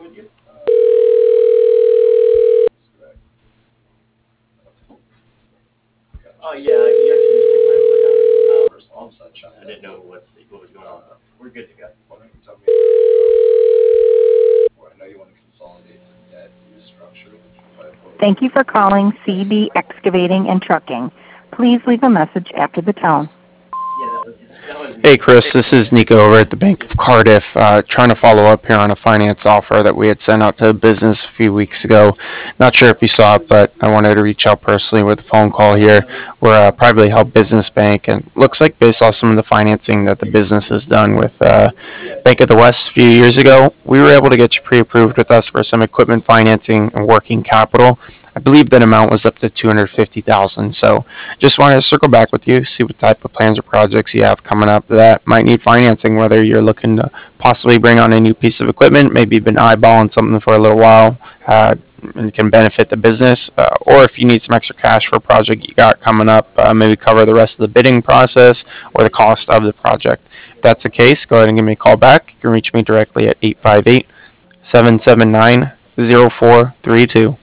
Oh yeah, you actually just take my foot out. First all sunshine. I didn't know what was going on. We're good to go. Why don't you tell me? I know you want to consolidate some debt, restructure. Thank you for calling CB Excavating and Trucking. Please leave a message after the tone. That was me. Hey Chris, this is Nico over at the Bank of Cardiff, trying to follow up here on a finance offer that we had sent out to a business a few weeks ago. Not sure if you saw it, but I wanted to reach out personally with a phone call here. We're a privately held business bank, and looks like based off some of the financing that the business has done with Bank of the West a few years ago, we were able to get you pre-approved with us for some equipment financing and working capital. I believe that amount was up to $250,000. So just wanted to circle back with you, see what type of plans or projects you have coming up that might need financing, whether you're looking to possibly bring on a new piece of equipment, maybe you've been eyeballing something for a little while, and can benefit the business, or if you need some extra cash for a project you got coming up, maybe cover the rest of the bidding process or the cost of the project. If that's the case, go ahead and give me a call back. You can reach me directly at 858 779 0432.